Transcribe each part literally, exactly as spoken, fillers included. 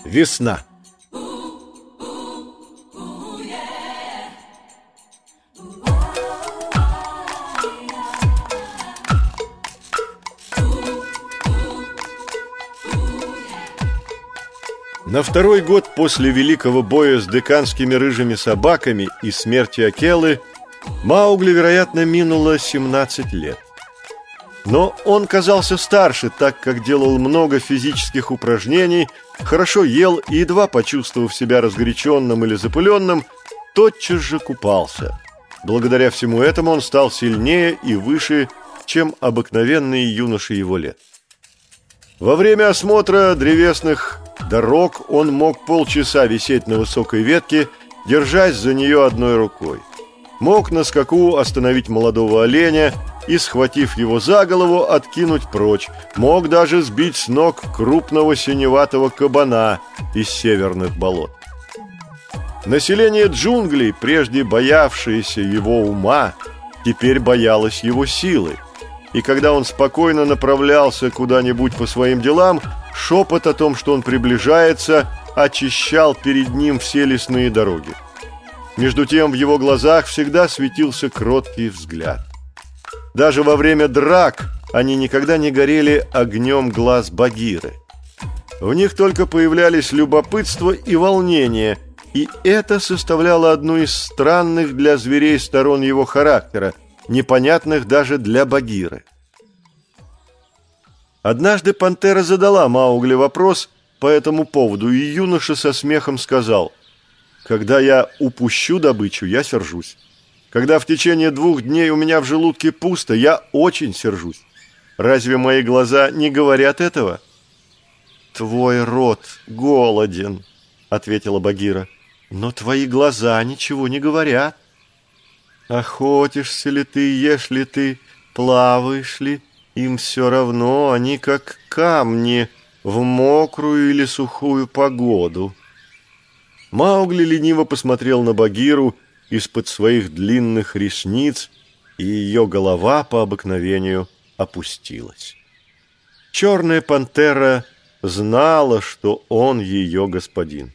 Весна. На второй год после великого боя с деканскими рыжими собаками и смерти Акелы Маугли, вероятно, минуло семнадцать лет. Но он казался старше, так как делал много физических упражнений, хорошо ел и, едва почувствовав себя разгоряченным или запыленным, тотчас же купался. Благодаря всему этому он стал сильнее и выше, чем обыкновенные юноши его лет. Во время осмотра древесных дорог он мог полчаса висеть на высокой ветке, держась за нее одной рукой. Мог на скаку остановить молодого оленя и, схватив его за голову, откинуть прочь. Мог даже сбить с ног крупного синеватого кабана из северных болот. Население джунглей, прежде боявшееся его ума, теперь боялось его силы. И когда он спокойно направлялся куда-нибудь по своим делам, шепот о том, что он приближается, очищал перед ним все лесные дороги. Между тем в его глазах всегда светился кроткий взгляд. Даже во время драк они никогда не горели огнем глаз Багиры. В них только появлялись любопытство и волнение, и это составляло одну из странных для зверей сторон его характера, непонятных даже для Багиры. Однажды пантера задала Маугли вопрос по этому поводу, и юноша со смехом сказал: «Когда я упущу добычу, я сержусь. Когда в течение двух дней у меня в желудке пусто, я очень сержусь. Разве мои глаза не говорят этого?» «Твой рот голоден», — ответила Багира, — «но твои глаза ничего не говорят. Охотишься ли ты, ешь ли ты, плаваешь ли, им все равно, они как камни в мокрую или сухую погоду». Маугли лениво посмотрел на Багиру из-под своих длинных ресниц, и ее голова по обыкновению опустилась. Черная пантера знала, что он ее господин.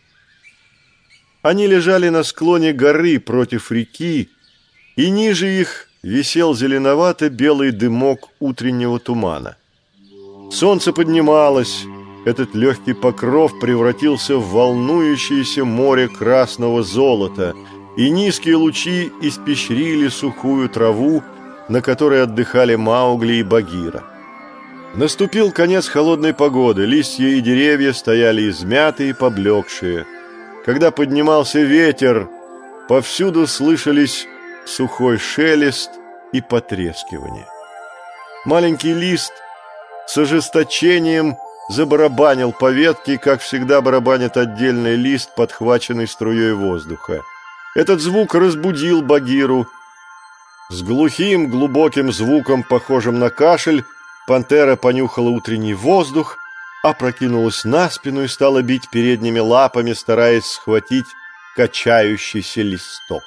Они лежали на склоне горы против реки, и ниже их висел зеленовато-белый дымок утреннего тумана. Солнце поднималось, этот легкий покров превратился в волнующееся море красного золота, и низкие лучи испещрили сухую траву, на которой отдыхали Маугли и Багира. Наступил конец холодной погоды, листья и деревья стояли измятые и поблекшие. Когда поднимался ветер, повсюду слышались сухой шелест и потрескивание. Маленький лист с ожесточением забарабанил по ветке, как всегда барабанит отдельный лист, подхваченный струей воздуха. Этот звук разбудил Багиру. С глухим, глубоким звуком, похожим на кашель, пантера понюхала утренний воздух, опрокинулась на спину и стала бить передними лапами, стараясь схватить качающийся листок.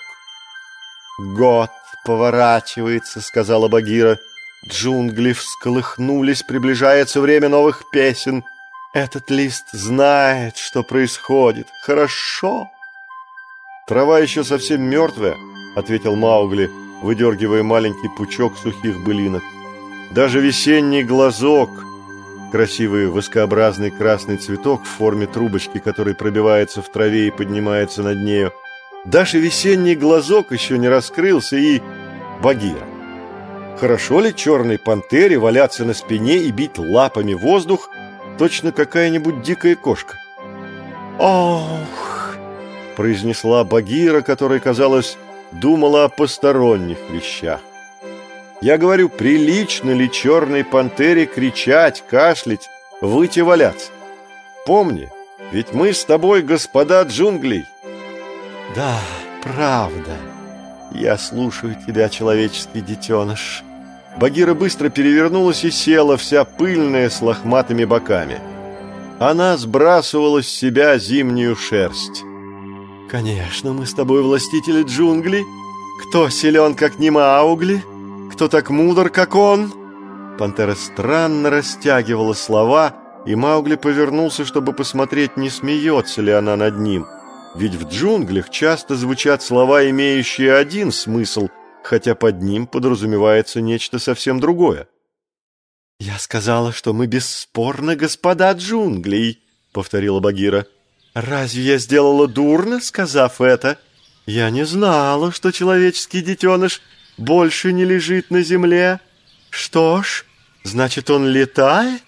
«Год поворачивается», — сказала Багира. «Джунгли всколыхнулись, приближается время новых песен. Этот лист знает, что происходит. Хорошо». «Трава еще совсем мертвая», — ответил Маугли, выдергивая маленький пучок сухих былинок. «Даже весенний глазок, красивый воскообразный красный цветок в форме трубочки, который пробивается в траве и поднимается над нею, даже весенний глазок еще не раскрылся, и Багира. Хорошо ли черной пантере валяться на спине и бить лапами воздух, точно какая-нибудь дикая кошка?» «Ох!» — произнесла Багира, которая, казалось, думала о посторонних вещах. «Я говорю, прилично ли черной пантере кричать, кашлять, выть и валяться? Помни, ведь мы с тобой господа джунглей». «Да, правда. Я слушаю тебя, человеческий детеныш». Багира быстро перевернулась и села, вся пыльная, с лохматыми боками. Она сбрасывала с себя зимнюю шерсть. «Конечно, мы с тобой властители джунглей. Кто силен, как не Маугли? Кто так мудр, как он?» Пантера странно растягивала слова, и Маугли повернулся, чтобы посмотреть, не смеется ли она над ним. Ведь в джунглях часто звучат слова, имеющие один смысл, хотя под ним подразумевается нечто совсем другое. «Я сказала, что мы бесспорно господа джунглей», — повторила Багира. «Разве я сделала дурно, сказав это? Я не знала, что человеческий детеныш больше не лежит на земле. Что ж, значит, он летает?»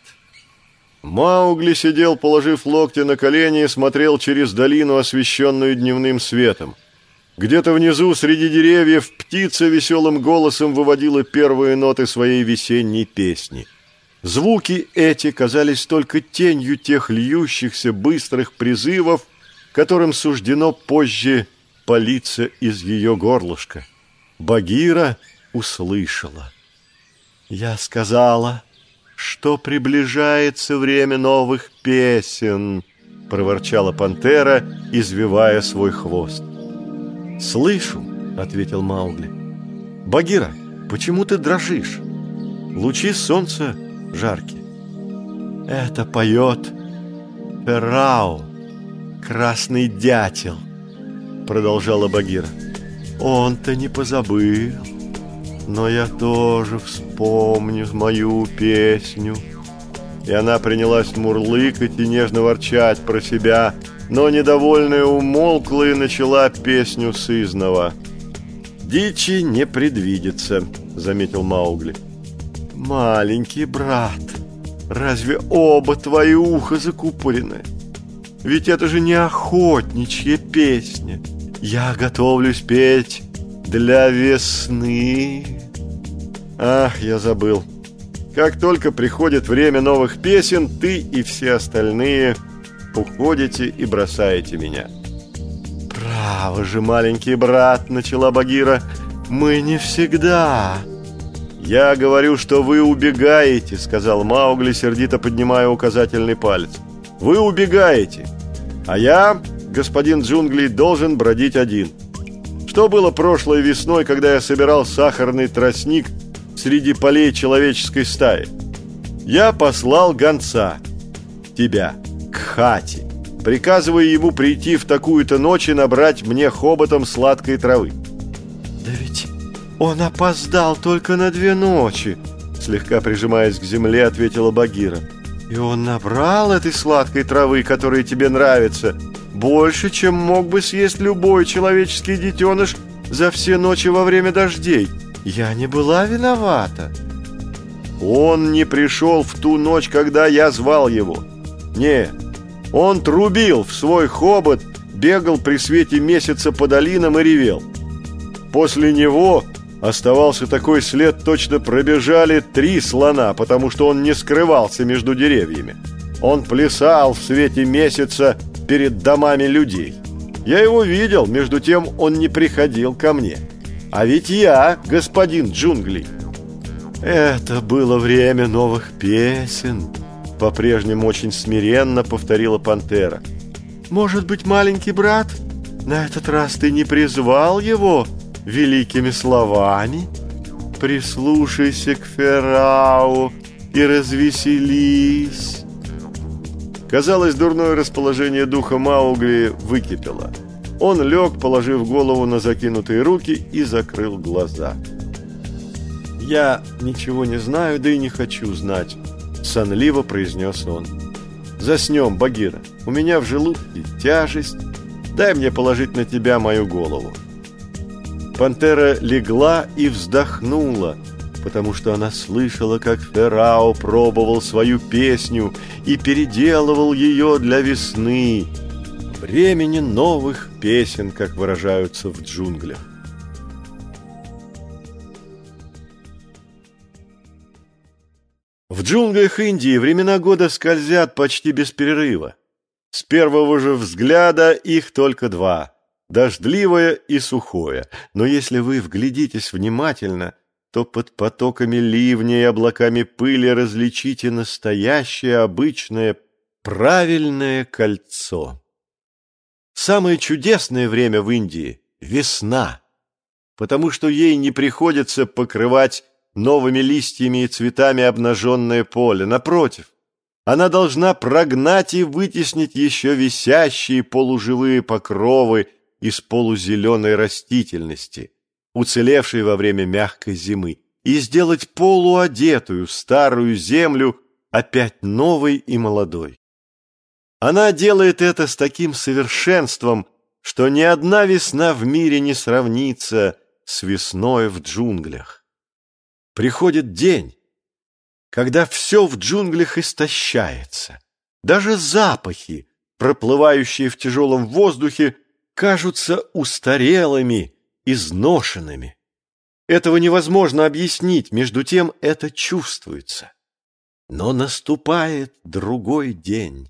Маугли сидел, положив локти на колени, и смотрел через долину, освещенную дневным светом. Где-то внизу, среди деревьев, птица веселым голосом выводила первые ноты своей весенней песни. Звуки эти казались только тенью тех льющихся быстрых призывов, которым суждено позже палиться из ее горлышка. Багира услышала. «Я сказала, что приближается время новых песен», — проворчала пантера, извивая свой хвост. «Слышу», — ответил Маугли. «Багира, почему ты дрожишь? Лучи солнца жаркие». «Это поет Феррау, красный дятел», — продолжала Багира. «Он-то не позабыл, но я тоже вспомню мою песню». И она принялась мурлыкать и нежно ворчать про себя, но недовольная умолкла и начала песню сызнова. «Дичи не предвидится», — заметил Маугли. «Маленький брат, разве оба твои уха закупорены? Ведь это же не охотничья песня. Я готовлюсь петь для весны». Ах, я забыл. Как только приходит время новых песен, ты и все остальные уходите и бросаете меня. «Право же, маленький брат», — начала Багира, — «мы не всегда». «Я говорю, что вы убегаете», — сказал Маугли, сердито поднимая указательный палец. «Вы убегаете, а я, господин джунглей, должен бродить один. Что было прошлой весной, когда я собирал сахарный тростник среди полей человеческой стаи? Я послал гонца, тебя, к хате, приказывая ему прийти в такую-то ночь и набрать мне хоботом сладкой травы». «Да ведь он опоздал только на две ночи», — слегка прижимаясь к земле, ответила Багира. «И он набрал этой сладкой травы, которая тебе нравится, больше, чем мог бы съесть любой человеческий детеныш за все ночи во время дождей. Я не была виновата». «Он не пришел в ту ночь, когда я звал его. Не, он трубил в свой хобот, бегал при свете месяца по долинам и ревел. После него оставался такой след, точно пробежали три слона, потому что он не скрывался между деревьями. Он плясал в свете месяца перед домами людей. Я его видел, между тем он не приходил ко мне. А ведь я, господин джунглей». «Это было время новых песен», — по-прежнему очень смиренно повторила пантера. «Может быть, маленький брат, на этот раз ты не призвал его великими словами? Прислушайся к Феррау и развеселись». Казалось, дурное расположение духа Маугли выкипело. Он лег, положив голову на закинутые руки, и закрыл глаза. «Я ничего не знаю, да и не хочу знать», — сонливо произнес он. «Заснем, Багира. У меня в желудке тяжесть. Дай мне положить на тебя мою голову». Пантера легла и вздохнула, потому что она слышала, как Феррау пробовал свою песню и переделывал ее для весны, времени новых песен, как выражаются в джунглях. В джунглях Индии времена года скользят почти без перерыва. С первого же взгляда их только два – дождливое и сухое. Но если вы вглядитесь внимательно, то под потоками ливня и облаками пыли различите настоящее, обычное, правильное кольцо. Самое чудесное время в Индии – весна, потому что ей не приходится покрывать новыми листьями и цветами обнаженное поле. Напротив, Она должна прогнать и вытеснить еще висящие полуживые покровы из полузеленой растительности, уцелевшей во время мягкой зимы, и сделать полуодетую старую землю опять новой и молодой. Она делает это с таким совершенством, что ни одна весна в мире не сравнится с весной в джунглях. Приходит день, когда все в джунглях истощается. Даже запахи, проплывающие в тяжелом воздухе, кажутся устарелыми, изношенными. Этого невозможно объяснить, между тем это чувствуется. Но наступает другой день.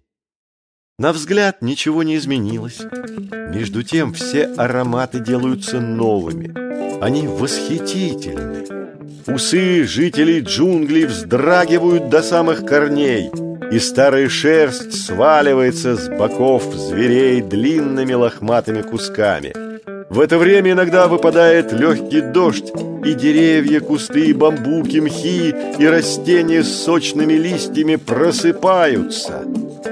На взгляд ничего не изменилось. Между тем все ароматы делаются новыми. Они восхитительны. Усы жителей джунглей вздрагивают до самых корней, и старая шерсть сваливается с боков зверей длинными лохматыми кусками. В это время иногда выпадает легкий дождь, и деревья, кусты, бамбуки, мхи и растения с сочными листьями просыпаются,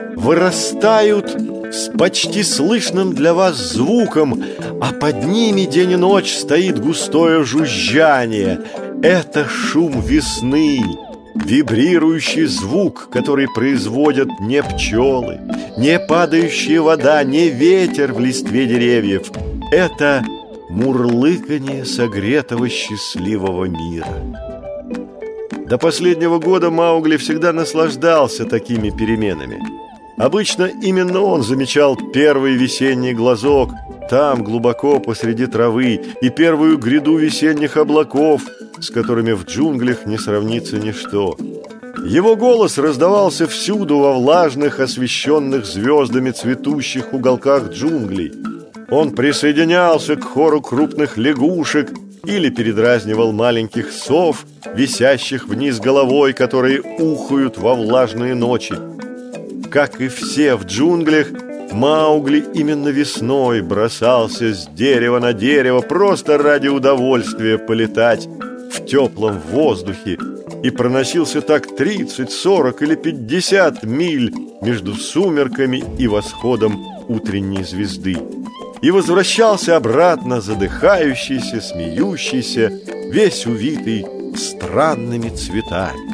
вырастают с почти слышным для вас звуком, а под ними день и ночь стоит густое жужжание. Это шум весны, вибрирующий звук, который производят не пчелы, не падающая вода, не ветер в листве деревьев. Это мурлыканье согретого счастливого мира. До последнего года Маугли всегда наслаждался такими переменами. Обычно именно он замечал первый весенний глазок там, глубоко посреди травы, и первую гряду весенних облаков, с которыми в джунглях не сравнится ничто. Его голос раздавался всюду во влажных, освещенных звездами цветущих уголках джунглей. Он присоединялся к хору крупных лягушек или передразнивал маленьких сов, висящих вниз головой, которые ухают во влажные ночи. Как и все в джунглях, Маугли именно весной бросался с дерева на дерево просто ради удовольствия полетать в теплом воздухе и проносился так тридцать, сорок или пятьдесят миль между сумерками и восходом утренней звезды. И возвращался обратно, задыхающийся, смеющийся, весь увитый странными цветами.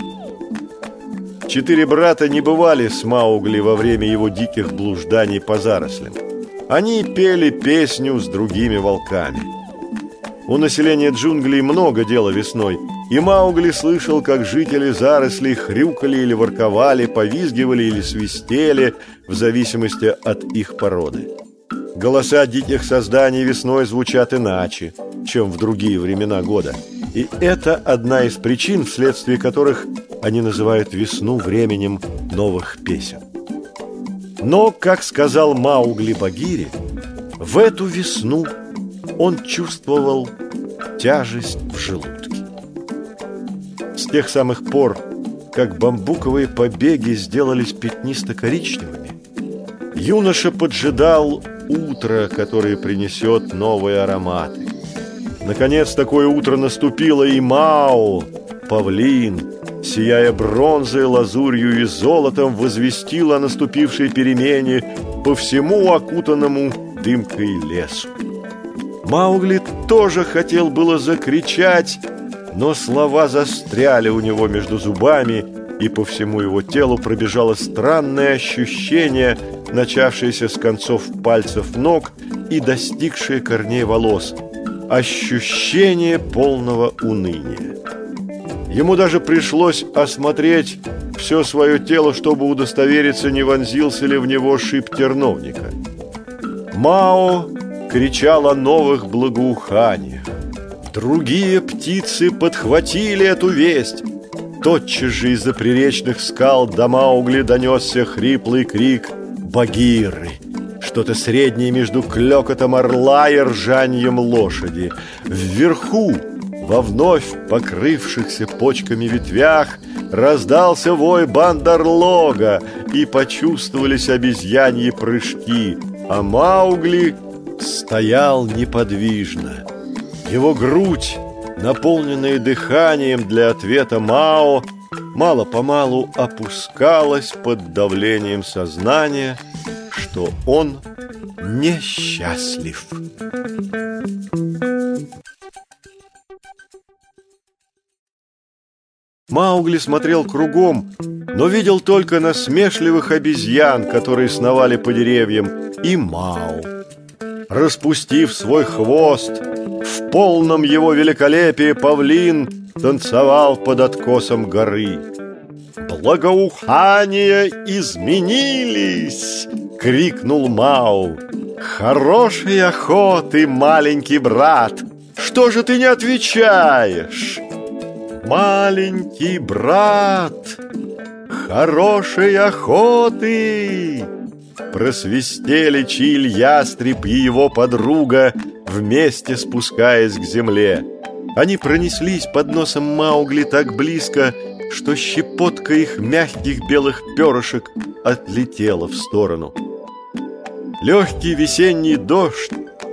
Четыре брата не бывали с Маугли во время его диких блужданий по зарослям. Они пели песню с другими волками. У населения джунглей много дела весной, и Маугли слышал, как жители зарослей хрюкали или ворковали, повизгивали или свистели, в зависимости от их породы. Голоса диких созданий весной звучат иначе, чем в другие времена года. И это одна из причин, вследствие которых они называют весну временем новых песен. Но, как сказал Маугли Багире, в эту весну он чувствовал тяжесть в желудке. С тех самых пор, как бамбуковые побеги сделались пятнисто-коричневыми, юноша поджидал утро, которое принесет новые ароматы. Наконец, такое утро наступило, и Мао, павлин, сияя бронзой, лазурью и золотом, возвестил о наступившей перемене по всему окутанному дымкой лесу. Маугли тоже хотел было закричать, но слова застряли у него между зубами, и по всему его телу пробежало странное ощущение, начавшееся с концов пальцев ног и достигшее корней волос. Ощущение полного уныния. Ему даже пришлось осмотреть все свое тело, чтобы удостовериться, не вонзился ли в него шип терновника. Мао кричал о новых благоуханиях. Другие птицы подхватили эту весть. Тотчас же из-за приречных скал до Маугли донесся хриплый крик Багиры. Что-то среднее между клёкотом орла и ржаньем лошади. Вверху, во вновь покрывшихся почками ветвях, раздался вой бандарлога, и почувствовались обезьяньи прыжки, а Маугли стоял неподвижно. Его грудь, наполненная дыханием для ответа Мао, мало-помалу опускалось под давлением сознания, что он несчастлив. Маугли смотрел кругом, но видел только насмешливых обезьян, которые сновали по деревьям, и Мау. Распустив свой хвост, в полном его великолепии павлин танцевал под откосом горы. «Благоухания изменились!» — крикнул Мау. «Хорошей охоты, маленький брат! Что же ты не отвечаешь?» «Маленький брат, хорошей охоты!» Просвистели Чиль ястреб и его подруга, вместе спускаясь к земле. Они пронеслись под носом Маугли так близко, что щепотка их мягких белых перышек отлетела в сторону. Легкий весенний дождь,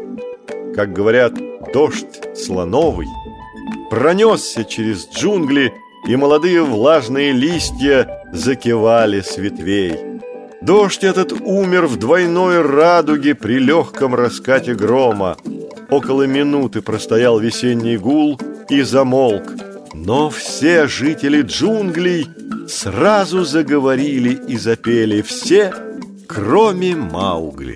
как говорят, дождь слоновый, пронесся через джунгли, и молодые влажные листья закивали с ветвей. Дождь этот умер в двойной радуге при легком раскате грома. Около минуты простоял весенний гул и замолк. Но все жители джунглей сразу заговорили и запели, все, кроме Маугли.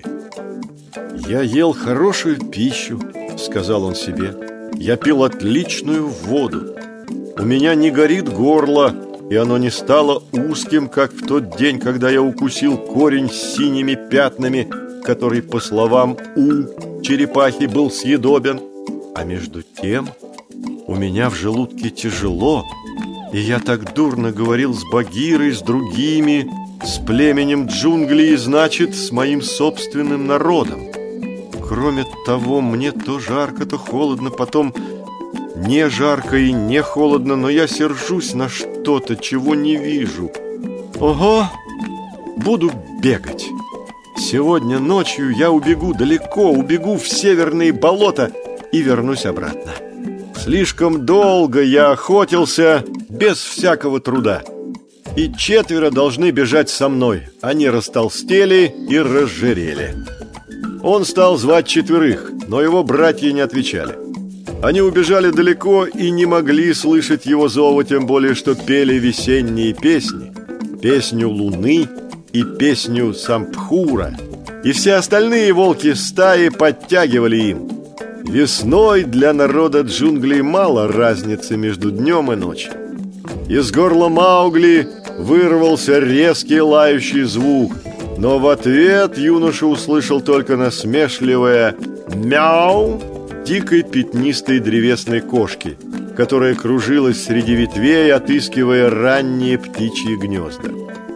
«Я ел хорошую пищу», — сказал он себе. «Я пил отличную воду. У меня не горит горло, и оно не стало узким, как в тот день, когда я укусил корень с синими пятнами, который, по словам У, черепахи был съедобен. А между тем у меня в желудке тяжело, и я так дурно говорил с Багирой, с другими, с племенем джунглей, значит, с моим собственным народом. Кроме того, мне то жарко, то холодно, потом не жарко и не холодно, но я сержусь на что-то, чего не вижу. Ого, буду бегать. Сегодня ночью я убегу далеко, убегу в северные болота и вернусь обратно. Слишком долго я охотился без всякого труда. И четверо должны бежать со мной. Они растолстели и разжирели. Он стал звать четверых, но его братья не отвечали. Они убежали далеко и не могли слышать его зова, тем более, что пели весенние песни, песню Луны и песню Сампхура. И все остальные волки стаи подтягивали им. Весной для народа джунглей мало разницы между днем и ночью. Из горла Маугли вырвался резкий лающий звук, но в ответ юноша услышал только насмешливое «мяу» дикой пятнистой древесной кошки, которая кружилась среди ветвей, отыскивая ранние птичьи гнезда.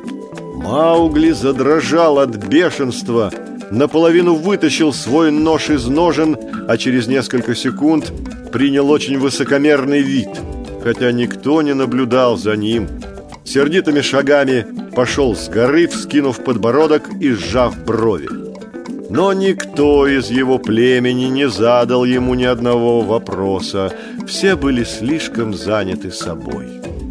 Маугли задрожал от бешенства, наполовину вытащил свой нож из ножен, а через несколько секунд принял очень высокомерный вид, хотя никто не наблюдал за ним. Сердитыми шагами пошел с горы, вскинув подбородок и сжав брови. Но никто из его племени не задал ему ни одного вопроса. Все были слишком заняты собой.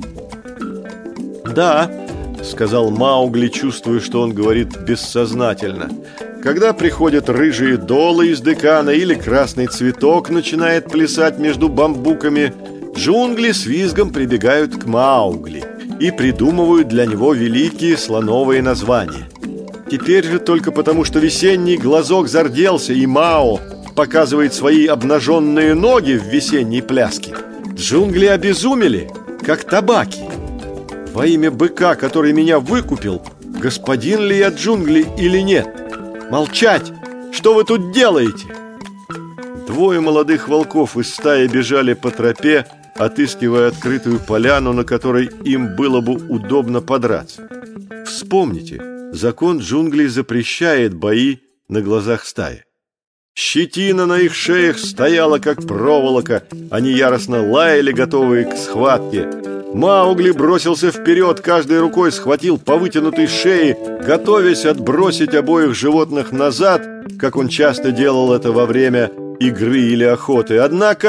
«Да», — сказал Маугли, чувствуя, что он говорит бессознательно, «когда приходят рыжие долы из декана или красный цветок начинает плясать между бамбуками, джунгли с визгом прибегают к Маугли и придумывают для него великие слоновые названия. Теперь же только потому, что весенний глазок зарделся, и Мао показывает свои обнаженные ноги в весенней пляске, джунгли обезумели, как табаки. Во имя быка, который меня выкупил, господин ли я джунгли или нет? Молчать! Что вы тут делаете?» Двое молодых волков из стаи бежали по тропе, отыскивая открытую поляну, на которой им было бы удобно подраться. Вспомните, закон джунглей запрещает бои на глазах стаи. Щетина на их шеях стояла, как проволока. Они яростно лаяли, готовые к схватке. Маугли бросился вперед, каждой рукой схватил по вытянутой шее, готовясь отбросить обоих животных назад, как он часто делал это во время игры или охоты. Однако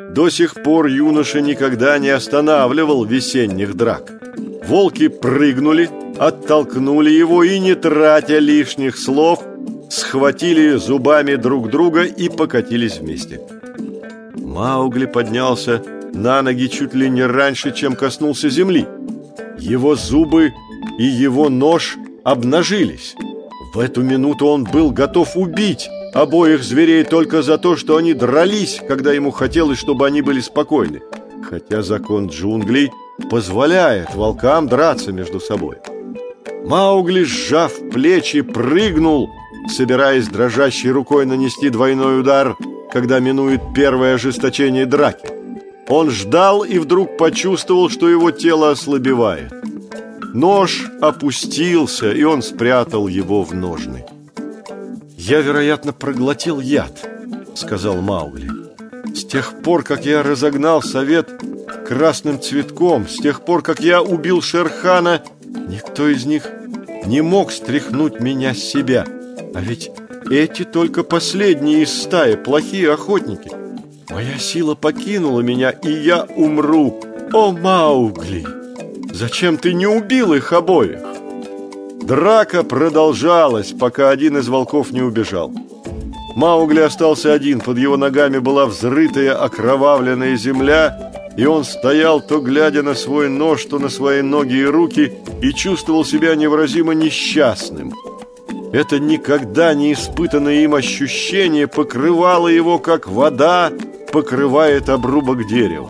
До сих пор юноша никогда не останавливал весенних драк. Волки прыгнули, оттолкнули его и, не тратя лишних слов, схватили зубами друг друга и покатились вместе. Маугли поднялся на ноги чуть ли не раньше, чем коснулся земли. Его зубы и его нож обнажились. В эту минуту он был готов убить обоих зверей только за то, что они дрались, когда ему хотелось, чтобы они были спокойны, хотя закон джунглей позволяет волкам драться между собой. Маугли, сжав плечи, прыгнул, собираясь дрожащей рукой нанести двойной удар, когда минует первое ожесточение драки. Он ждал и вдруг почувствовал, что его тело ослабевает. Нож опустился, и он спрятал его в ножны. «Я, вероятно, проглотил яд», — сказал Маугли. «С тех пор, как я разогнал совет красным цветком, с тех пор, как я убил Шер-хана, никто из них не мог стряхнуть меня с себя. А ведь эти только последние из стаи, плохие охотники. Моя сила покинула меня, и я умру. О, Маугли, зачем ты не убил их обоих?» Драка продолжалась, пока один из волков не убежал. Маугли остался один, под его ногами была взрытая окровавленная земля, и он стоял, то глядя на свой нож, то на свои ноги и руки, и чувствовал себя невыразимо несчастным. Это никогда не испытанное им ощущение покрывало его, как вода покрывает обрубок дерева.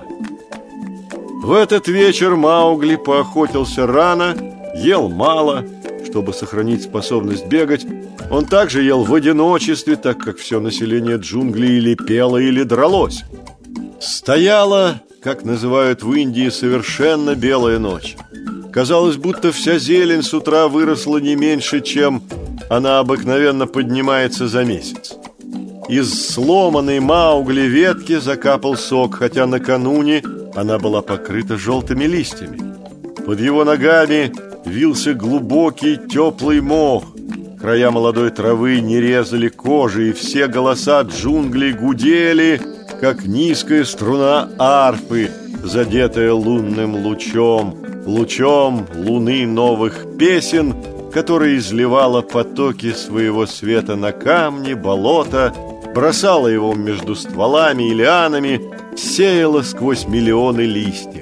В этот вечер Маугли поохотился рано, ел мало, чтобы сохранить способность бегать. Он также ел в одиночестве, так как все население джунглей или пело, или дралось. Стояла, как называют в Индии, совершенно белая ночь. Казалось, будто вся зелень с утра выросла не меньше, чем она обыкновенно поднимается за месяц. Из сломанной Маугли ветки закапал сок, хотя накануне она была покрыта желтыми листьями. Под его ногами вился глубокий теплый мох. Края молодой травы не резали кожи, и все голоса джунглей гудели, как низкая струна арфы, задетая лунным лучом, лучом луны новых песен, которая изливала потоки своего света на камни, болота, бросала его между стволами и лианами, сеяла сквозь миллионы листьев.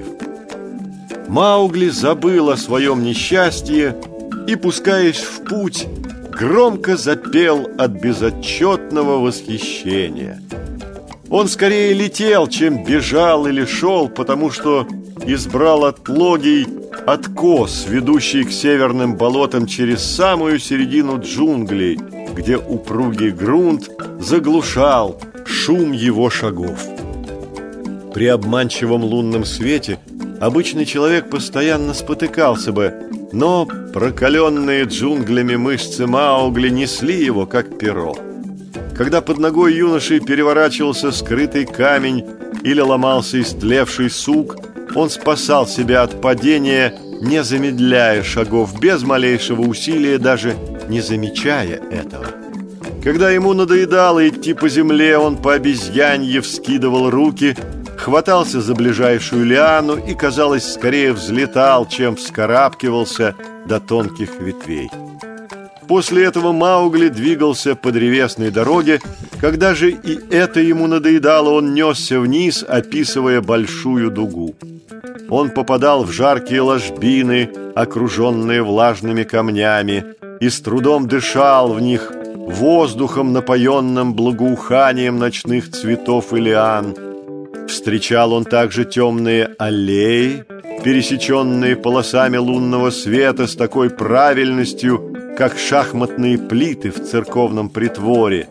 Маугли забыл о своем несчастье и, пускаясь в путь, громко запел от безотчетного восхищения. Он скорее летел, чем бежал или шел, потому что избрал отлогий откос, ведущий к северным болотам через самую середину джунглей, где упругий грунт заглушал шум его шагов. При обманчивом лунном свете обычный человек постоянно спотыкался бы, но прокаленные джунглями мышцы Маугли несли его, как перо. Когда под ногой юноши переворачивался скрытый камень или ломался истлевший сук, он спасал себя от падения, не замедляя шагов, без малейшего усилия, даже не замечая этого. Когда ему надоедало идти по земле, он по обезьянье вскидывал руки, хватался за ближайшую лиану и, казалось, скорее взлетал, чем вскарабкивался до тонких ветвей. После этого Маугли двигался по древесной дороге. Когда же и это ему надоедало, он несся вниз, описывая большую дугу. Он попадал в жаркие ложбины, окруженные влажными камнями, и с трудом дышал в них воздухом, напоенным благоуханием ночных цветов и лиан. Встречал он также темные аллеи, пересеченные полосами лунного света с такой правильностью, как шахматные плиты в церковном притворе.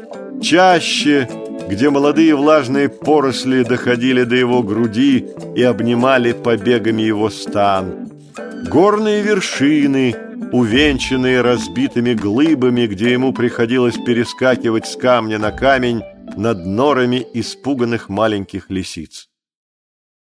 Чаще, где молодые влажные поросли доходили до его груди и обнимали побегами его стан. Горные вершины, увенчанные разбитыми глыбами, где ему приходилось перескакивать с камня на камень над норами испуганных маленьких лисиц.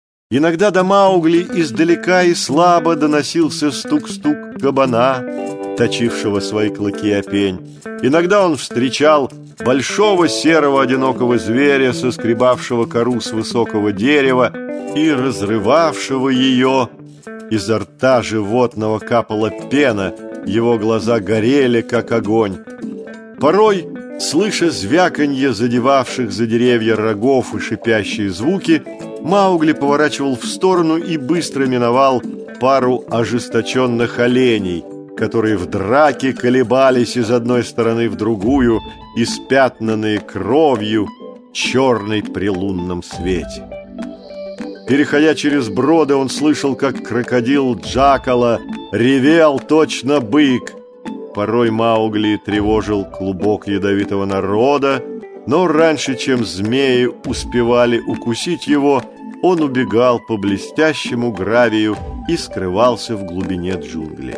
Иногда до Маугли издалека и слабо доносился стук-стук кабана, точившего свои клыки о пень. Иногда он встречал большого серого одинокого зверя, соскребавшего кору с высокого дерева и разрывавшего ее. Изо рта животного капала пена, его глаза горели, как огонь. Порой, слыша звяканье задевавших за деревья рогов и шипящие звуки, Маугли поворачивал в сторону и быстро миновал пару ожесточенных оленей, которые в драке колебались из одной стороны в другую, испятнанные кровью, черной при лунном свете. Переходя через броды, он слышал, как крокодил Джакала ревел точно бык. Порой Маугли тревожил клубок ядовитого народа, но раньше, чем змеи успевали укусить его, он убегал по блестящему гравию и скрывался в глубине джунглей.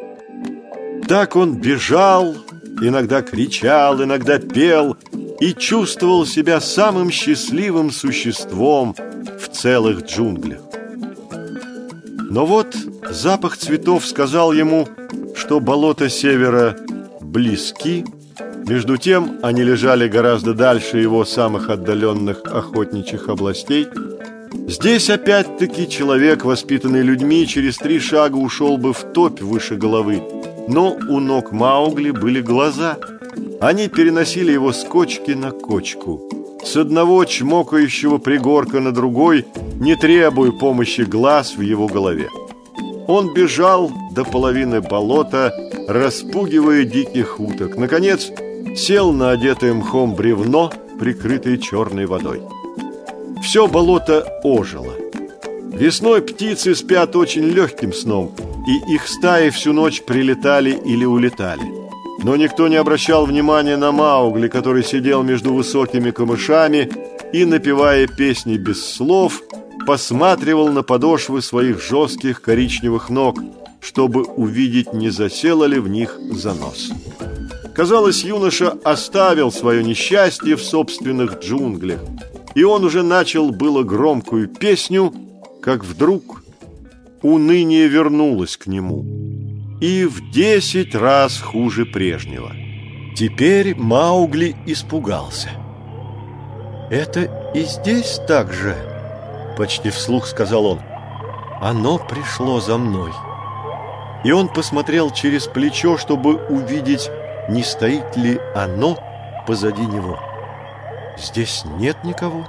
Так он бежал, иногда кричал, иногда пел и чувствовал себя самым счастливым существом в целых джунглях. Но вот запах цветов сказал ему, что болота севера близки. Между тем они лежали гораздо дальше его самых отдаленных охотничьих областей. Здесь опять-таки человек, воспитанный людьми, через три шага ушел бы в топь выше головы. Но у ног Маугли были глаза. Они переносили его с кочки на кочку, с одного чмокающего пригорка на другой, не требуя помощи глаз в его голове. Он бежал до половины болота, распугивая диких уток. Наконец, сел на одетое мхом бревно, прикрытое черной водой. Все болото ожило. Весной птицы спят очень легким сном, и их стаи всю ночь прилетали или улетали. Но никто не обращал внимания на Маугли, который сидел между высокими камышами и, напевая песни без слов, посматривал на подошвы своих жестких коричневых ног, чтобы увидеть, не засела ли в них занос. Казалось, юноша оставил свое несчастье в собственных джунглях, и он уже начал было громкую песню, как вдруг уныние вернулось к нему, и в десять раз хуже прежнего. Теперь Маугли испугался. «Это и здесь так же?» — почти вслух сказал он. «Оно пришло за мной». И он посмотрел через плечо, чтобы увидеть, не стоит ли оно позади него. Здесь нет никого.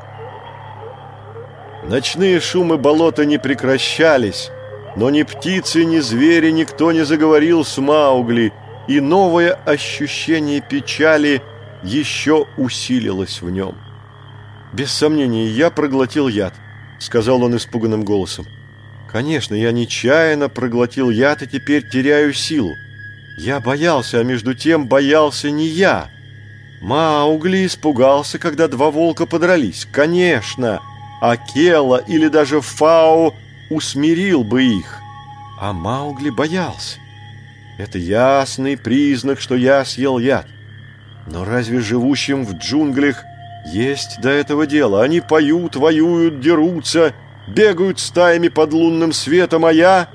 Ночные шумы болота не прекращались, но ни птицы, ни звери, никто не заговорил с Маугли, и новое ощущение печали еще усилилось в нем. «Без сомнения, я проглотил яд», — сказал он испуганным голосом. «Конечно, я нечаянно проглотил яд и теперь теряю силу. Я боялся, а между тем боялся не я. Маугли испугался, когда два волка подрались. Конечно, Акела или даже Фао усмирил бы их. А Маугли боялся. Это ясный признак, что я съел яд. Но разве живущим в джунглях есть до этого дело? Они поют, воюют, дерутся, бегают стаями под лунным светом, а я,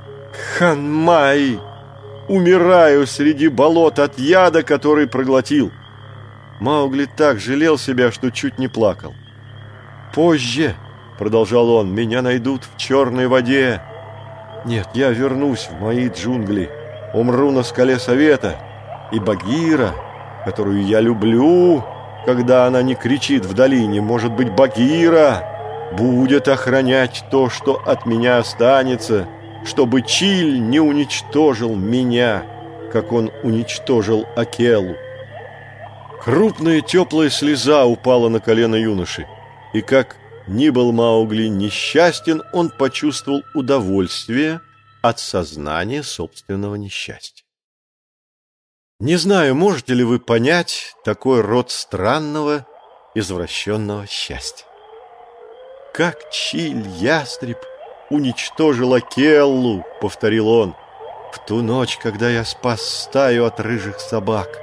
Ханмай, умираю среди болот от яда, который проглотил». Маугли так жалел себя, что чуть не плакал. «Позже, — продолжал он, — меня найдут в черной воде. Нет, я вернусь в мои джунгли, умру на скале совета, и Багира, которую я люблю, когда она не кричит в долине, может быть, Багира будет охранять то, что от меня останется, чтобы Чиль не уничтожил меня, как он уничтожил Акелу». Крупная теплая слеза упала на колено юноши, и как ни был Маугли несчастен, он почувствовал удовольствие от сознания собственного несчастья. Не знаю, можете ли вы понять такой род странного, извращенного счастья. «Как Чиль, ястреб, уничтожил Акеллу», — повторил он, — «в ту ночь, когда я спас стаю от рыжих собак».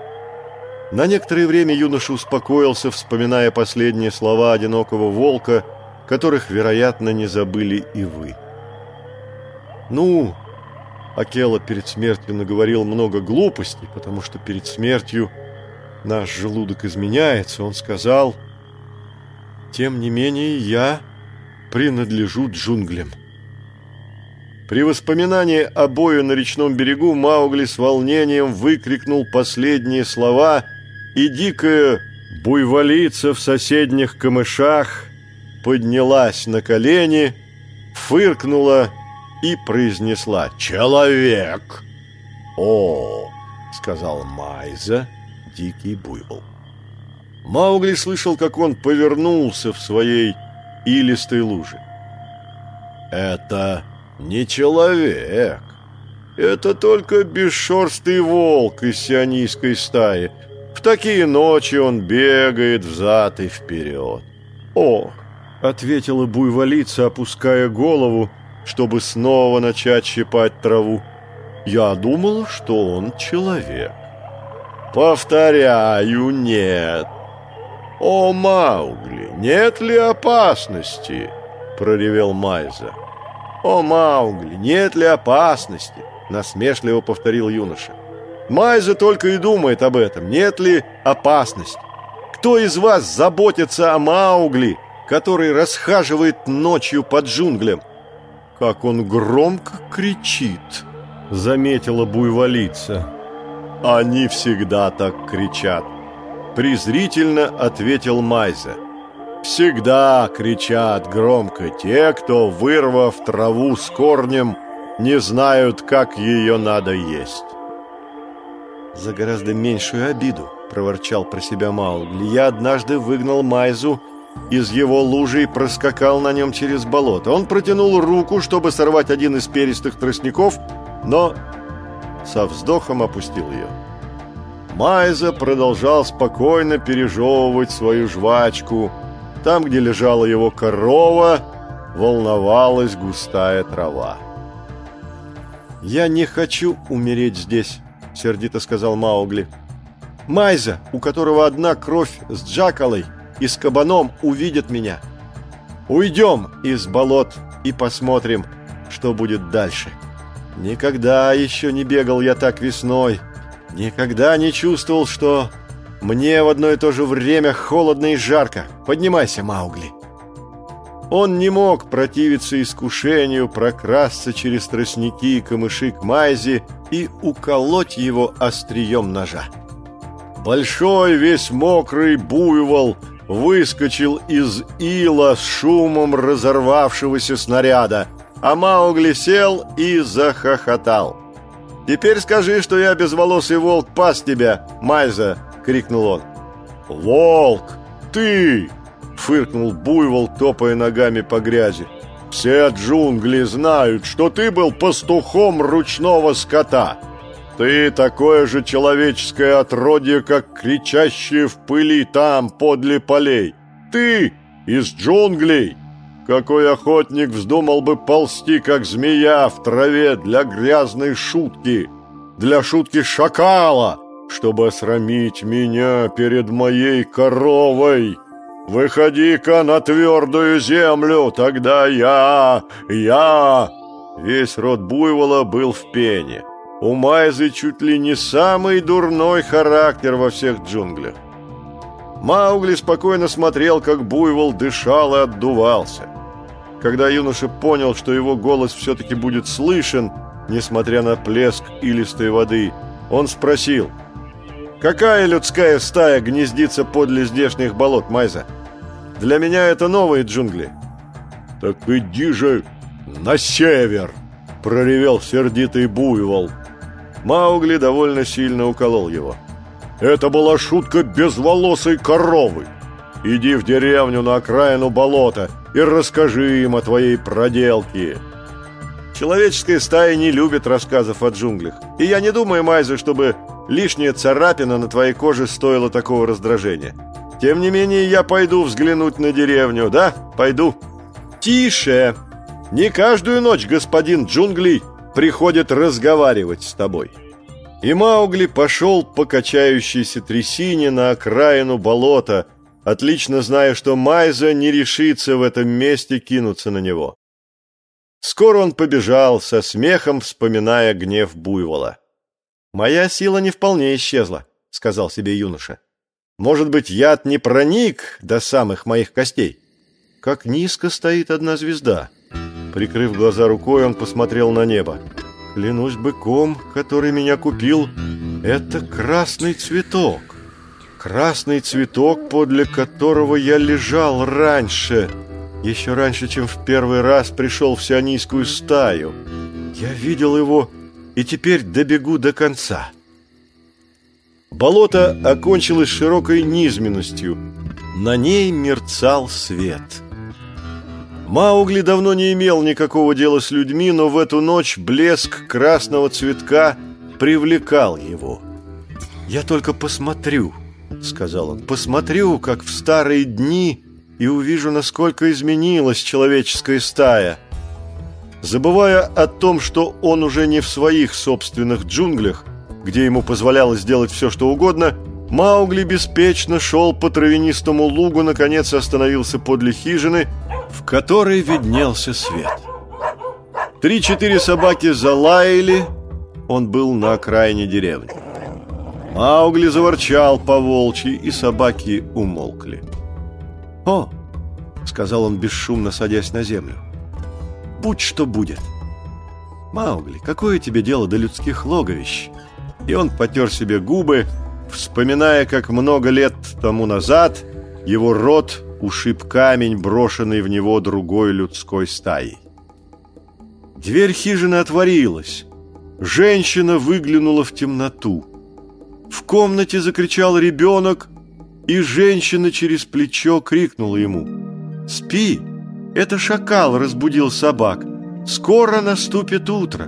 На некоторое время юноша успокоился, вспоминая последние слова одинокого волка, которых, вероятно, не забыли и вы. «Ну, Акела перед смертью наговорил много глупостей, потому что перед смертью наш желудок изменяется. Он сказал: «Тем не менее, я принадлежу джунглям». При воспоминании о бою на речном берегу Маугли с волнением выкрикнул последние слова, и дикая буйволица в соседних камышах поднялась на колени, фыркнула и произнесла: «Человек!» «О!» — сказал Майза, дикий буйвол. Маугли слышал, как он повернулся в своей илистой луже. «Это не человек. Это только бесшерстый волк из сионийской стаи. В такие ночи он бегает взад и вперед». «О!» — ответила буйволица, опуская голову, чтобы снова начать щипать траву. «Я думала, что он человек». «Повторяю, нет». «О, Маугли, нет ли опасности?» — проревел Майза. «О, Маугли, нет ли опасности?» — насмешливо повторил юноша. «Майза только и думает об этом. Нет ли опасности? Кто из вас заботится о Маугли, который расхаживает ночью по джунглям?» «Как он громко кричит!» — заметила буйволица. «Они всегда так кричат!» — презрительно ответил Майза. «Всегда кричат громко те, кто, вырвав траву с корнем, не знают, как ее надо есть». «За гораздо меньшую обиду», — проворчал про себя Маугли, — «я однажды выгнал Майзу из его лужи и проскакал на нем через болото. Он протянул руку, чтобы сорвать один из перистых тростников, но со вздохом опустил ее. Майза продолжал спокойно пережевывать свою жвачку. Там, где лежала его корова, волновалась густая трава. «Я не хочу умереть здесь», — сердито сказал Маугли. «Майза, у которого одна кровь с Джакалой и с кабаном, увидит меня. Уйдем из болот и посмотрим, что будет дальше. Никогда еще не бегал я так весной, никогда не чувствовал, что мне в одно и то же время холодно и жарко. Поднимайся, Маугли». Он не мог противиться искушению прокрасться через тростники и камыши к Майзе и уколоть его острием ножа. Большой, весь мокрый буйвол выскочил из ила с шумом разорвавшегося снаряда, а Маугли сел и захохотал. «Теперь скажи, что я безволосый волк пас тебя, Майза!» — крикнул он. «Волк! Ты!» — фыркнул буйвол, топая ногами по грязи. «Все джунгли знают, что ты был пастухом ручного скота. Ты такое же человеческое отродье, как кричащие в пыли там, подле полей. Ты из джунглей! Какой охотник вздумал бы ползти, как змея в траве для грязной шутки, для шутки шакала, чтобы осрамить меня перед моей коровой? Выходи-ка на твердую землю, тогда я, я...» Весь род буйвола был в пене. У Майзы чуть ли не самый дурной характер во всех джунглях. Маугли спокойно смотрел, как буйвол дышал и отдувался. Когда юноша понял, что его голос все-таки будет слышен, несмотря на плеск илистой воды, он спросил: «Какая людская стая гнездится подле здешних болот, Майза? Для меня это новые джунгли». «Так иди же на север!» — проревел сердитый буйвол. Маугли довольно сильно уколол его. «Это была шутка безволосой коровы. Иди в деревню на окраину болота и расскажи им о твоей проделке». Человеческая стая не любит рассказов о джунглях. И я не думаю, Майза, чтобы лишняя царапина на твоей коже стоила такого раздражения. Тем не менее, я пойду взглянуть на деревню, да? Пойду. Тише! Не каждую ночь господин джунглей приходит разговаривать с тобой. И Маугли пошел по качающейся трясине на окраину болота, отлично зная, что Майза не решится в этом месте кинуться на него. Скоро он побежал, со смехом вспоминая гнев буйвола. «Моя сила не вполне исчезла», — сказал себе юноша. «Может быть, яд не проник до самых моих костей? Как низко стоит одна звезда». Прикрыв глаза рукой, он посмотрел на небо. «Клянусь быком, который меня купил, это красный цветок. Красный цветок, подле которого я лежал раньше». Еще раньше, чем в первый раз пришел в сионийскую стаю. Я видел его и теперь добегу до конца. Болото окончилось широкой низменностью. На ней мерцал свет. Маугли давно не имел никакого дела с людьми, но в эту ночь блеск красного цветка привлекал его. «Я только посмотрю», — сказал он, — «посмотрю, как в старые дни... и увижу, насколько изменилась человеческая стая». Забывая о том, что он уже не в своих собственных джунглях, где ему позволялось делать все, что угодно, Маугли беспечно шел по травянистому лугу, наконец остановился подле хижины, в которой виднелся свет. Три-четыре собаки залаяли, он был на окраине деревни. Маугли заворчал по-волчьи, и собаки умолкли. «О!» — сказал он, бесшумно садясь на землю. «Будь что будет. Маугли, какое тебе дело до людских логовищ?» И он потер себе губы, вспоминая, как много лет тому назад его рот ушиб камень, брошенный в него другой людской стаей. Дверь хижины отворилась. Женщина выглянула в темноту. В комнате закричал ребенок, и женщина через плечо крикнула ему: «Спи! Это шакал разбудил собак! Скоро наступит утро!»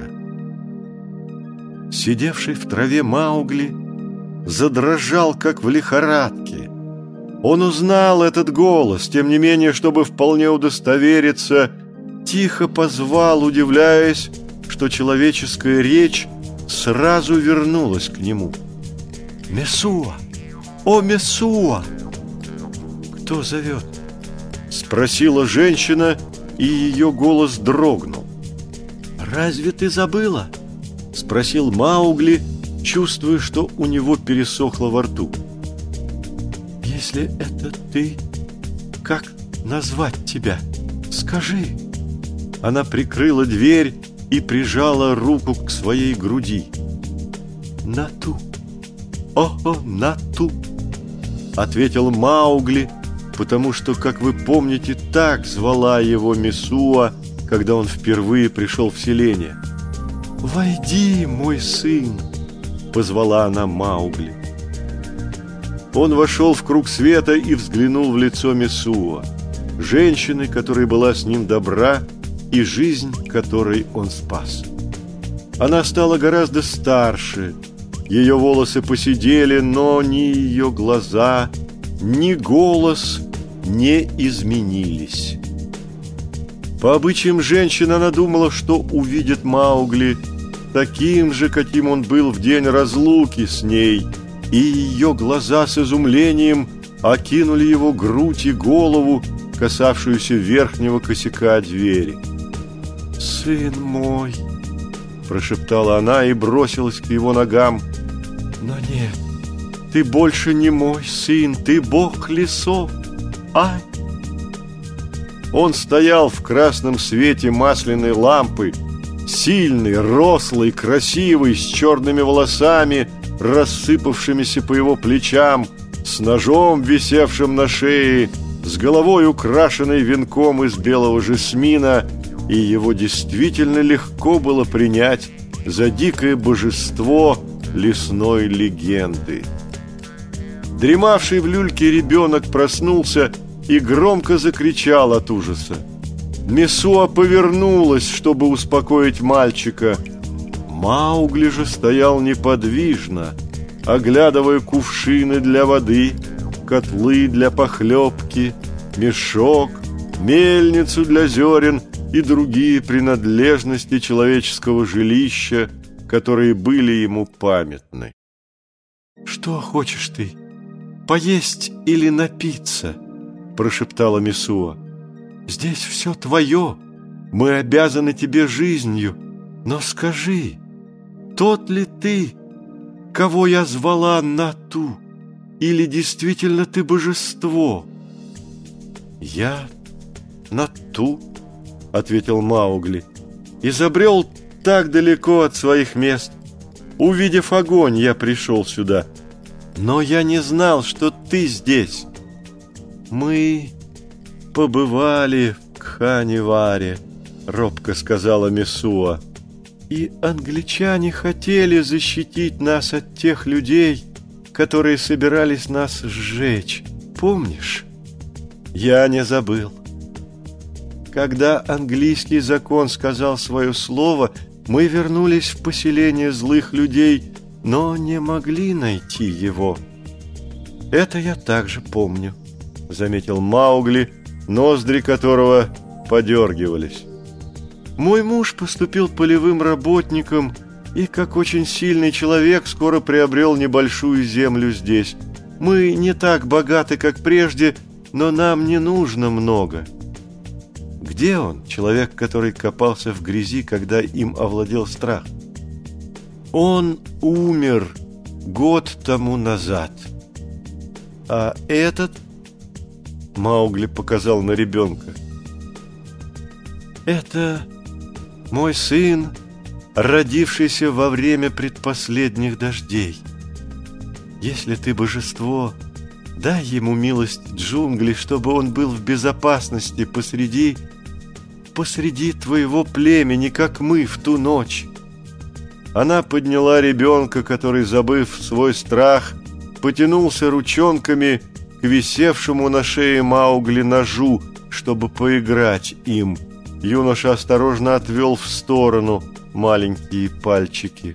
Сидевший в траве Маугли задрожал, как в лихорадке. Он узнал этот голос, тем не менее, чтобы вполне удостовериться, тихо позвал, удивляясь, что человеческая речь сразу вернулась к нему. «Мессуа! О, Мессуа!» «Кто зовет?» — спросила женщина, и ее голос дрогнул. «Разве ты забыла?» — спросил Маугли, чувствуя, что у него пересохло во рту. «Если это ты, как назвать тебя? Скажи!» Она прикрыла дверь и прижала руку к своей груди. «Нату! О, Нату!» — ответил Маугли, потому что, как вы помните, так звала его Мессуа, когда он впервые пришел в селение. «Войди, мой сын!» — позвала она Маугли. Он вошел в круг света и взглянул в лицо Мессуа, женщины, которая была с ним добра, и жизнь, которой он спас. Она стала гораздо старше, ее волосы поседели, но ни ее глаза, ни голос не изменились. По обычаям женщин она думала, что увидит Маугли таким же, каким он был в день разлуки с ней, и ее глаза с изумлением окинули его грудь и голову, касавшуюся верхнего косяка двери. «Сын мой!» – прошептала она и бросилась к его ногам. «Но нет, ты больше не мой сын, ты бог лесов! Ай!» Он стоял в красном свете масляной лампы, сильный, рослый, красивый, с черными волосами, рассыпавшимися по его плечам, с ножом, висевшим на шее, с головой, украшенной венком из белого жасмина, и его действительно легко было принять за дикое божество лесной легенды. Дремавший в люльке ребенок проснулся и громко закричал от ужаса. Мессуа повернулась, чтобы успокоить мальчика. Маугли же стоял неподвижно, оглядывая кувшины для воды, котлы для похлебки, мешок, мельницу для зерен и другие принадлежности человеческого жилища, которые были ему памятны. «Что хочешь ты, поесть или напиться?» – прошептала Мессуа. «Здесь все твое, Мы обязаны тебе жизнью, но скажи, тот ли ты, кого я звала Нату, или действительно ты божество?» «Я Нату», — ответил Маугли, — «и забрел так далеко от своих мест. Увидев огонь, я пришел сюда, но я не знал, что ты здесь. Мы побывали в Кханиваре», — робко сказала Мессуа, «и англичане хотели защитить нас от тех людей, которые собирались нас сжечь. Помнишь?» «Я не забыл. Когда английский закон сказал свое слово, мы вернулись в поселение злых людей, но не могли найти его». «Это я также помню», — заметил Маугли, ноздри которого подергивались. «Мой муж поступил полевым работником и, как очень сильный человек, скоро приобрел небольшую землю здесь. Мы не так богаты, как прежде, но нам не нужно много». «Где он, человек, который копался в грязи, когда им овладел страх?» «Он умер год тому назад. А этот...» — Маугли показал на ребенка. «Это мой сын, родившийся во время предпоследних дождей. Если ты божество, дай ему милость джунглей, чтобы он был в безопасности посреди, посреди твоего племени, как мы в ту ночь». Она подняла ребенка, который, забыв свой страх, потянулся ручонками к висевшему на шее Маугли ножу, чтобы поиграть им. Юноша осторожно отвел в сторону маленькие пальчики.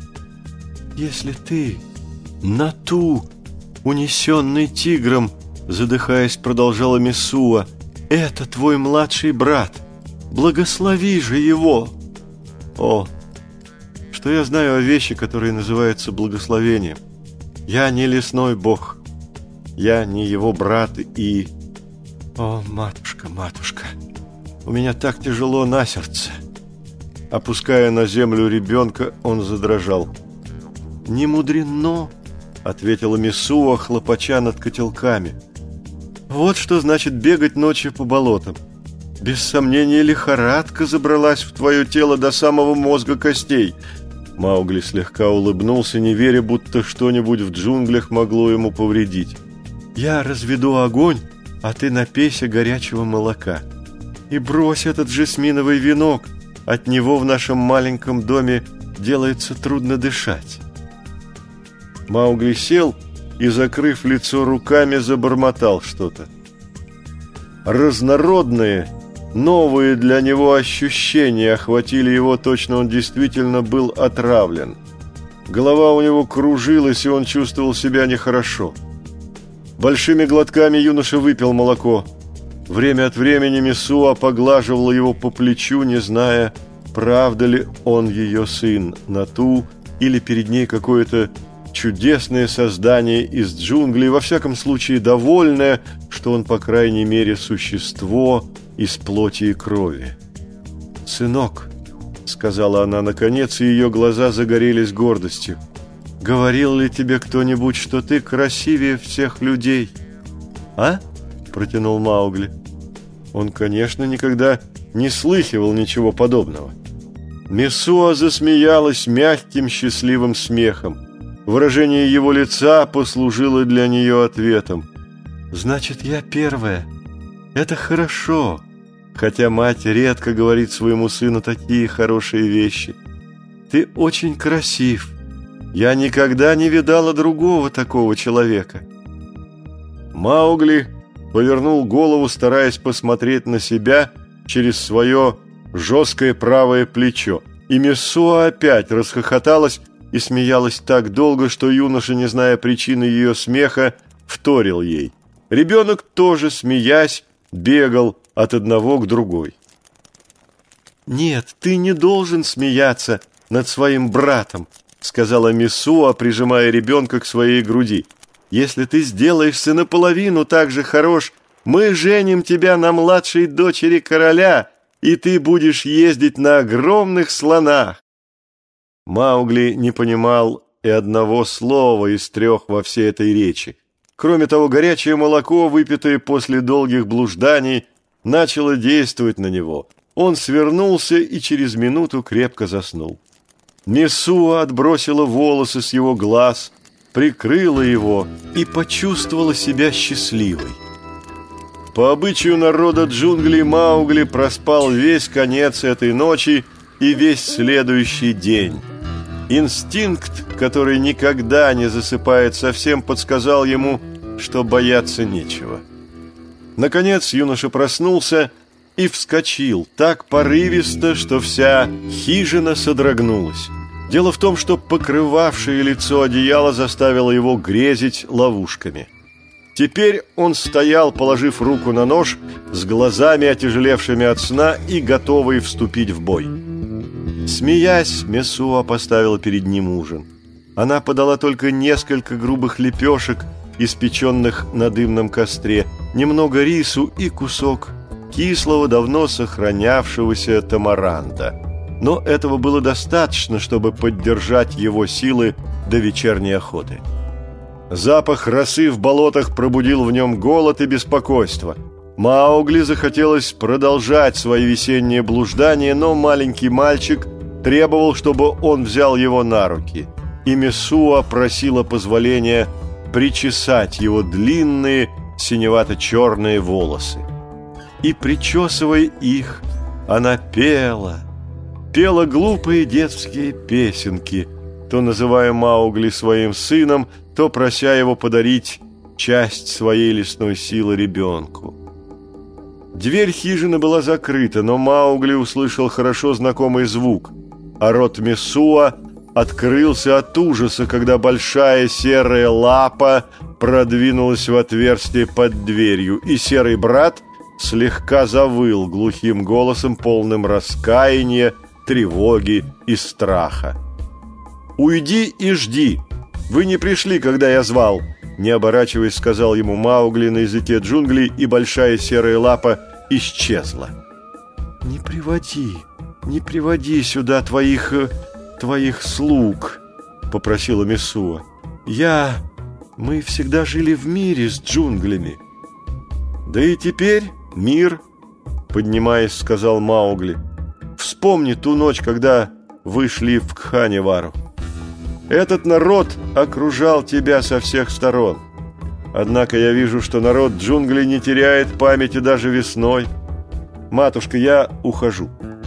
«Если ты, Нату, унесенный тигром, — задыхаясь, продолжала Мессуа, — это твой младший брат, благослови же его!» «О, что я знаю о вещи, которые называются благословением? Я не лесной бог, я не его брат и... О, матушка, матушка, у меня так тяжело на сердце!» Опуская на землю ребенка, он задрожал. «Не мудрено», — ответила Мессуа, хлопача над котелками. «Вот что значит бегать ночью по болотам. Без сомнения, лихорадка забралась в твое тело до самого мозга костей». Маугли слегка улыбнулся, не веря, будто что-нибудь в джунглях могло ему повредить. «Я разведу огонь, а ты напейся горячего молока. И брось этот жасминовый венок, от него в нашем маленьком доме делается трудно дышать». Маугли сел и, закрыв лицо руками, забормотал что-то. Разнородные, новые для него ощущения охватили его, точно он действительно был отравлен. Голова у него кружилась, и он чувствовал себя нехорошо. Большими глотками юноша выпил молоко. Время от времени Мессуа поглаживала его по плечу, не зная, правда ли он ее сын Нату, или перед ней какое-то чудесное создание из джунглей, во всяком случае довольное, что он, по крайней мере, существо из плоти и крови. «Сынок», — сказала она наконец, и ее глаза загорелись гордостью, — «говорил ли тебе кто-нибудь, что ты красивее всех людей?» «А?» — протянул Маугли. Он, конечно, никогда не слыхивал ничего подобного. Мессуа засмеялась мягким, счастливым смехом. Выражение его лица послужило для нее ответом. «Значит, я первая. Это хорошо, хотя мать редко говорит своему сыну такие хорошие вещи. Ты очень красив. Я никогда не видала другого такого человека». Маугли повернул голову, стараясь посмотреть на себя через свое жесткое правое плечо, и Мессуа опять расхохоталась и смеялась так долго, что юноша, не зная причины ее смеха, вторил ей. Ребенок тоже, смеясь, бегал от одного к другой. «Нет, ты не должен смеяться над своим братом», — сказала Мессуа, прижимая ребенка к своей груди. «Если ты сделаешься наполовину так же хорош, мы женим тебя на младшей дочери короля, и ты будешь ездить на огромных слонах». Маугли не понимал и одного слова из трех во всей этой речи. Кроме того, горячее молоко, выпитое после долгих блужданий, начало действовать на него. Он свернулся и через минуту крепко заснул. Мессуа отбросила волосы с его глаз, прикрыла его и почувствовала себя счастливой. По обычаю народа джунглей Маугли проспал весь конец этой ночи и весь следующий день. Инстинкт, который никогда не засыпает совсем, подсказал ему, что бояться нечего. Наконец юноша проснулся и вскочил так порывисто, что вся хижина содрогнулась. Дело в том, что покрывавшее лицо одеяло заставило его грезить ловушками. Теперь он стоял, положив руку на нож, с глазами отяжелевшими от сна и готовый вступить в бой. Смеясь, Мессуа поставила перед ним ужин. Она подала только несколько грубых лепешек, испеченных на дымном костре, немного рису и кусок кислого, давно сохранявшегося тамаранта. Но этого было достаточно, чтобы поддержать его силы до вечерней охоты. Запах росы в болотах пробудил в нем голод и беспокойство. Маугли захотелось продолжать свои весенние блуждания, но маленький мальчик требовал, чтобы он взял его на руки, и Мессуа просила позволения причесать его длинные синевато-черные волосы. И, причесывая их, она пела, пела глупые детские песенки, то называя Маугли своим сыном, то прося его подарить часть своей лесной силы ребенку. Дверь хижины была закрыта, но Маугли услышал хорошо знакомый звук, а рот Мессуа открылся от ужаса, когда большая серая лапа продвинулась в отверстие под дверью, и серый брат слегка завыл глухим голосом, полным раскаяния, тревоги и страха. «Уйди и жди! Вы не пришли, когда я звал!» Не оборачиваясь, сказал ему Маугли на языке джунглей, и большая серая лапа исчезла. «Не приводи, не приводи сюда твоих... твоих слуг», — попросила Мессуа. «Я... мы всегда жили в мире с джунглями». «Да и теперь мир», — поднимаясь, сказал Маугли. «Вспомни ту ночь, когда вы шли в Кханевару. Этот народ окружал тебя со всех сторон. Однако я вижу, что народ джунглей не теряет памяти даже весной. Матушка, я ухожу».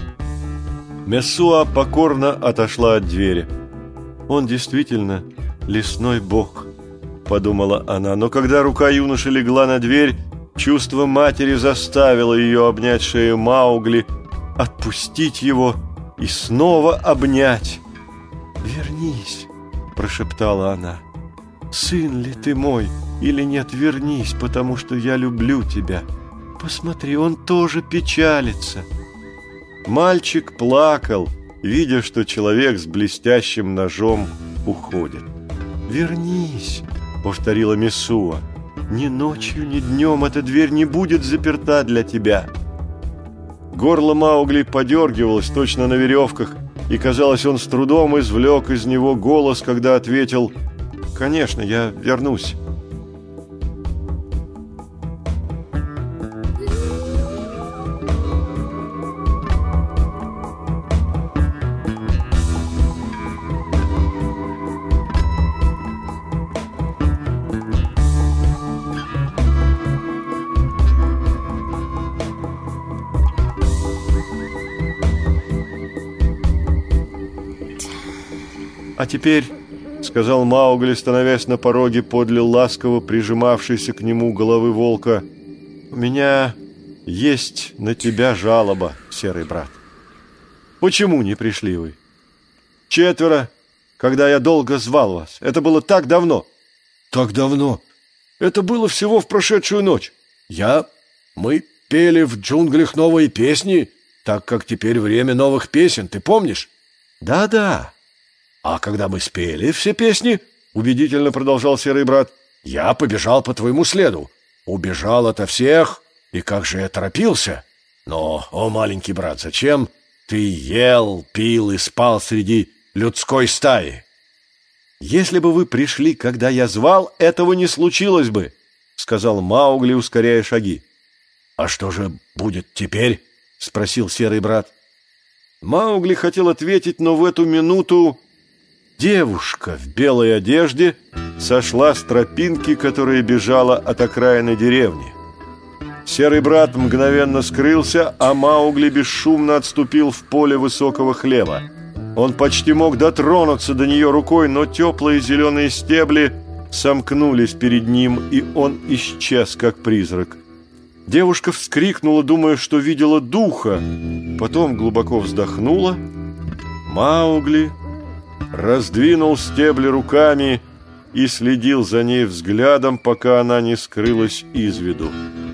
Мессуа покорно отошла от двери. «Он действительно лесной бог», — подумала она, но когда рука юноши легла на дверь, чувство матери заставило ее обнять шею Маугли, отпустить его и снова обнять. «Вернись», — прошептала она. «Сын ли ты мой или нет, вернись, потому что я люблю тебя. Посмотри, он тоже печалится». Мальчик плакал, видя, что человек с блестящим ножом уходит. «Вернись», — повторила Мессуа. «Ни ночью, ни днем эта дверь не будет заперта для тебя». Горло Маугли подергивалось точно на веревках, и, казалось, он с трудом извлек из него голос, когда ответил: «Конечно, я вернусь». «А теперь, — сказал Маугли, становясь на пороге подле ласково прижимавшейся к нему головы волка, — у меня есть на тебя жалоба, серый брат. Почему не пришли вы? Четверо, когда я долго звал вас. Это было так давно». «Так давно? Это было всего в прошедшую ночь. Я... мы пели в джунглях новые песни, так как теперь время новых песен, ты помнишь?» «Да-да». «А когда мы спели все песни, — убедительно продолжал серый брат, — я побежал по твоему следу. Убежал ото всех, и как же я торопился! Но, о, маленький брат, зачем ты ел, пил и спал среди людской стаи? Если бы вы пришли, когда я звал, этого не случилось бы, сказал Маугли, ускоряя шаги. А что же будет теперь? Спросил серый брат. Маугли хотел ответить, но в эту минуту девушка в белой одежде сошла с тропинки, которая бежала от окраины деревни. Серый брат мгновенно скрылся, а Маугли бесшумно отступил в поле высокого хлеба. Он почти мог дотронуться до нее рукой, но теплые зеленые стебли сомкнулись перед ним, и он исчез, как призрак. Девушка вскрикнула, думая, что видела духа, потом глубоко вздохнула. Маугли раздвинул стебли руками и следил за ней взглядом, пока она не скрылась из виду.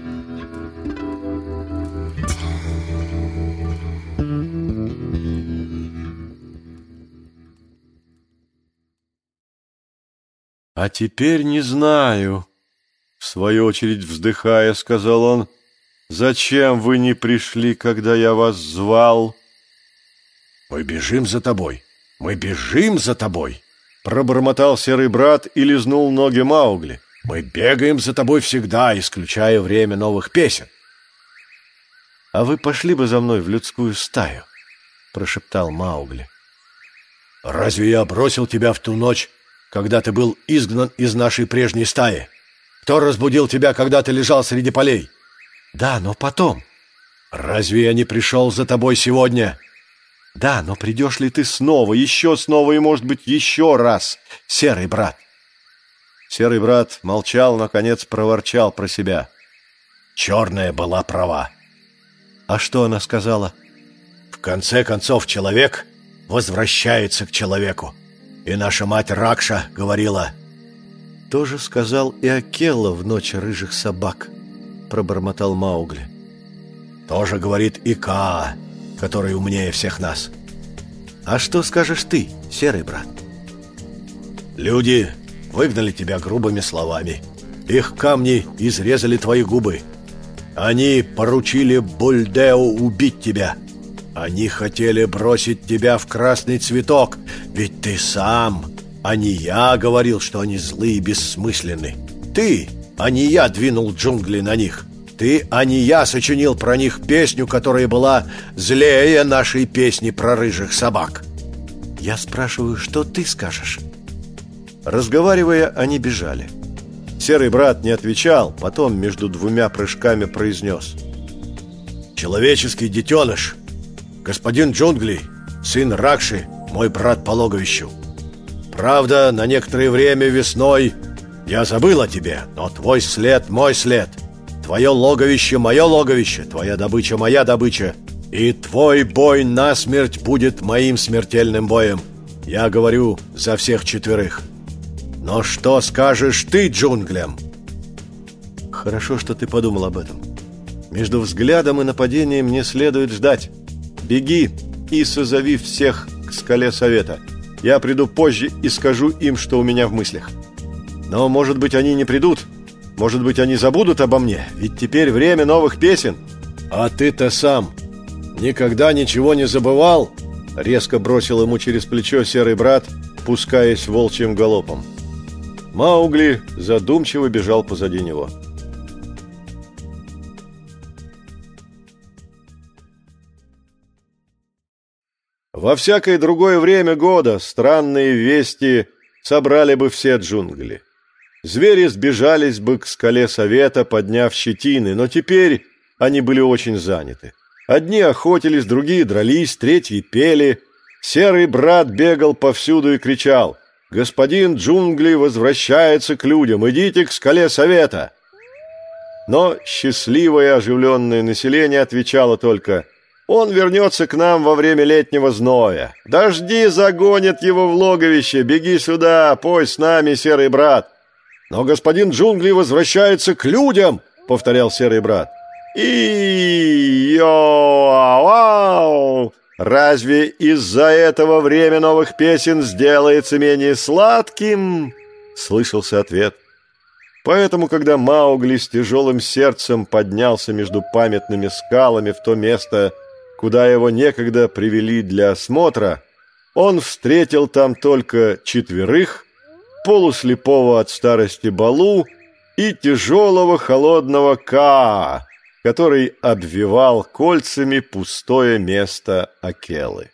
«А теперь не знаю», — в свою очередь вздыхая, сказал он, — «зачем вы не пришли, когда я вас звал?» «Мы бежим за тобой, мы бежим за тобой», — пробормотал серый брат и лизнул ноги Маугли. «Мы бегаем за тобой всегда, исключая время новых песен». «А вы пошли бы за мной в людскую стаю?» — прошептал Маугли. «Разве я бросил тебя в ту ночь, когда ты был изгнан из нашей прежней стаи? Кто разбудил тебя, когда ты лежал среди полей?» «Да, но потом». «Разве я не пришел за тобой сегодня?» «Да, но придешь ли ты снова, еще снова и, может быть, еще раз, серый брат?» Серый брат молчал, наконец проворчал про себя. «Черная была права». «А что она сказала?» «В конце концов, человек возвращается к человеку. И наша мать Ракша говорила...» «Тоже сказал и Акелла в ночь рыжих собак», — пробормотал Маугли. «Тоже говорит и Каа, который умнее всех нас». «А что скажешь ты, серый брат?» «Люди выгнали тебя грубыми словами. Их камни изрезали твои губы. Они поручили Бульдео убить тебя. Они хотели бросить тебя в красный цветок, ведь ты сам, а не я, говорил, что они злые и бессмысленны. Ты, а не я, двинул джунгли на них. Ты, а не я, сочинил про них песню, которая была злее нашей песни про рыжих собак». «Я спрашиваю, что ты скажешь?» Разговаривая, они бежали. Серый брат не отвечал, потом между двумя прыжками произнес: «Человеческий детеныш, господин Джунгли, сын Ракши, мой брат по логовищу. Правда, на некоторое время весной я забыл о тебе, но твой след мой след, твое логовище мое логовище, твоя добыча моя добыча, и твой бой насмерть будет моим смертельным боем. Я говорю за всех четверых. Но что скажешь ты джунглям?» «Хорошо, что ты подумал об этом. Между взглядом и нападением не следует ждать. Беги и созови всех к скале совета. Я приду позже и скажу им, что у меня в мыслях. Но, может быть, они не придут. Может быть, они забудут обо мне. Ведь теперь время новых песен». «А ты-то сам никогда ничего не забывал?» Резко бросил ему через плечо серый брат, пускаясь волчьим галопом. Маугли задумчиво бежал позади него. Во всякое другое время года странные вести собрали бы все джунгли. Звери сбежались бы к скале совета, подняв щетины, но теперь они были очень заняты. Одни охотились, другие дрались, третьи пели. Серый брат бегал повсюду и кричал: «Господин Джунгли возвращается к людям! Идите к скале совета!» Но счастливое оживленное население отвечало только: «Он вернется к нам во время летнего зноя. Дожди загонят его в логовище. Беги сюда, пой с нами, серый брат!» «Но господин Джунгли возвращается к людям!» — повторял серый брат. «И-йо-ау! Разве из-за этого время новых песен сделается менее сладким?» — слышался ответ. Поэтому, когда Маугли с тяжелым сердцем поднялся между памятными скалами в то место, куда его некогда привели для осмотра, он встретил там только четверых, полуслепого от старости Балу и тяжелого холодного Каа, который обвивал кольцами пустое место Акелы.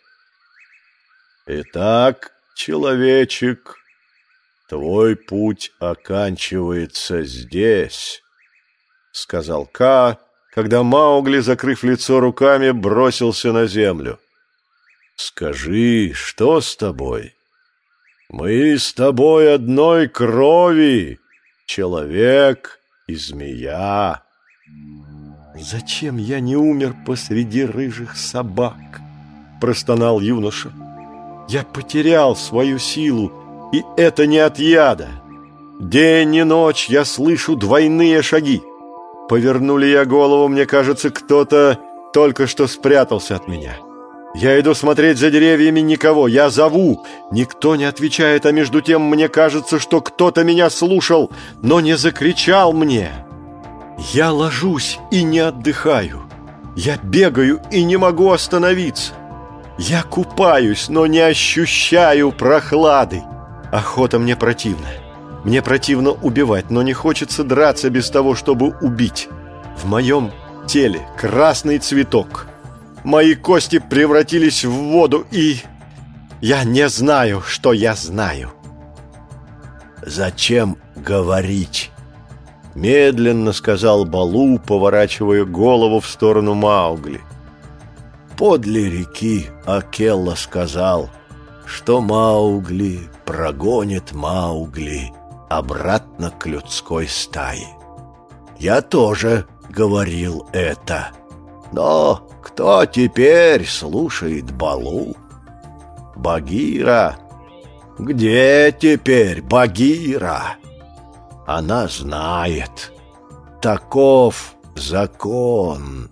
«Итак, человечек, твой путь оканчивается здесь», — сказал Каа, когда Маугли, закрыв лицо руками, бросился на землю. «Скажи, что с тобой? Мы с тобой одной крови, человек и змея». «Зачем я не умер посреди рыжих собак?» — простонал юноша. «Я потерял свою силу, и это не от яда. День и ночь я слышу двойные шаги. Поверну ли я голову, мне кажется, кто-то только что спрятался от меня. Я иду смотреть за деревьями, никого, я зову, никто не отвечает, а между тем мне кажется, что кто-то меня слушал, но не закричал мне. Я ложусь и не отдыхаю, я бегаю и не могу остановиться. Я купаюсь, но не ощущаю прохлады. Охота мне противна. Мне противно убивать, но не хочется драться без того, чтобы убить. В моем теле красный цветок. Мои кости превратились в воду, и я не знаю, что я знаю». «Зачем говорить?» — медленно сказал Балу, поворачивая голову в сторону Маугли. «Подле реки Акелла сказал, что Маугли прогонит Маугли обратно к людской стае. Я тоже говорил это. Но кто теперь слушает Балу? Багира? Где теперь Багира? Она знает. Таков закон».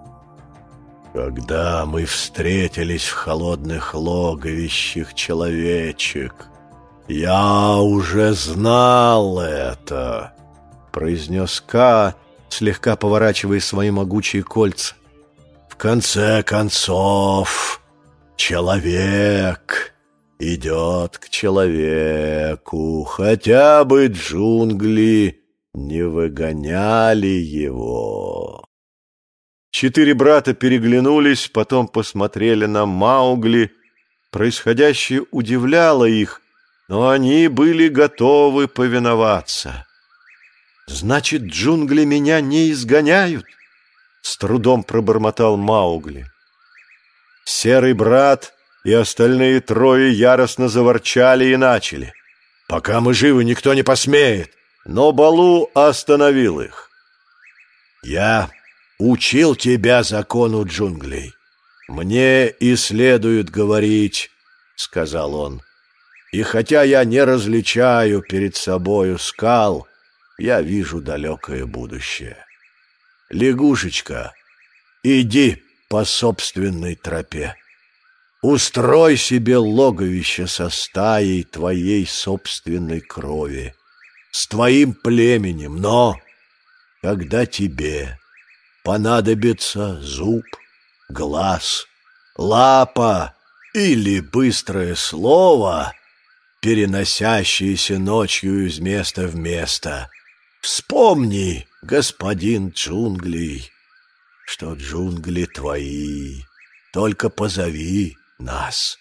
«Когда мы встретились в холодных логовищах, человечек, я уже знал это», — произнес Ка, слегка поворачивая свои могучие кольца. «В конце концов, человек идет к человеку, хотя бы джунгли не выгоняли его». Четыре брата переглянулись, потом посмотрели на Маугли. Происходящее удивляло их, но они были готовы повиноваться. «Значит, джунгли меня не изгоняют?» — с трудом пробормотал Маугли. Серый брат и остальные трое яростно заворчали и начали. «Пока мы живы, никто не посмеет!» Но Балу остановил их. «Я учил тебя закону джунглей. Мне и следует говорить, — сказал он. И хотя я не различаю перед собою скал, я вижу далекое будущее. Лягушечка, иди по собственной тропе. Устрой себе логовище со стаей твоей собственной крови, с твоим племенем, но когда тебе понадобится зуб, глаз, лапа или быстрое слово, переносящееся ночью из места в место, вспомни, господин джунглей, что джунгли твои, только позови нас.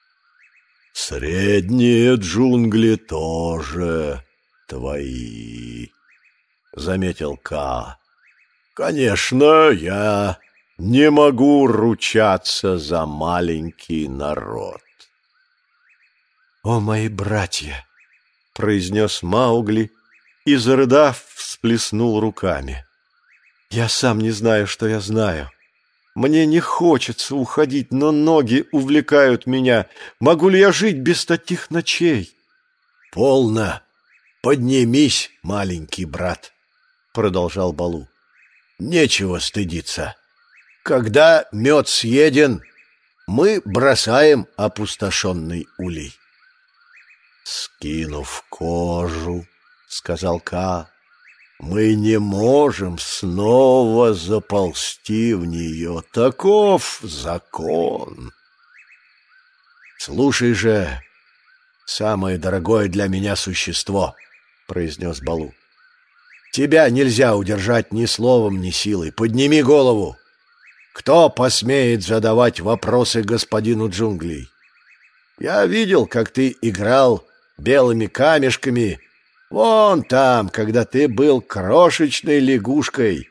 Средние джунгли тоже твои, — заметил Ка. Конечно, я не могу ручаться за маленький народ. «О, мои братья!» — произнес Маугли и, зарыдав, всплеснул руками. «Я сам не знаю, что я знаю. Мне не хочется уходить, но ноги увлекают меня. Могу ли я жить без таких ночей?» «Полно! Поднимись, маленький брат!» — продолжал Балу. «Нечего стыдиться. Когда мед съеден, мы бросаем опустошенный улей». «Скинув кожу, — сказал Ка, мы не можем снова заползти в нее. Таков закон. Слушай же, самое дорогое для меня существо, — произнес Балу. Тебя нельзя удержать ни словом, ни силой. Подними голову. Кто посмеет задавать вопросы господину джунглей? Я видел, как ты играл белыми камешками вон там, когда ты был крошечной лягушкой.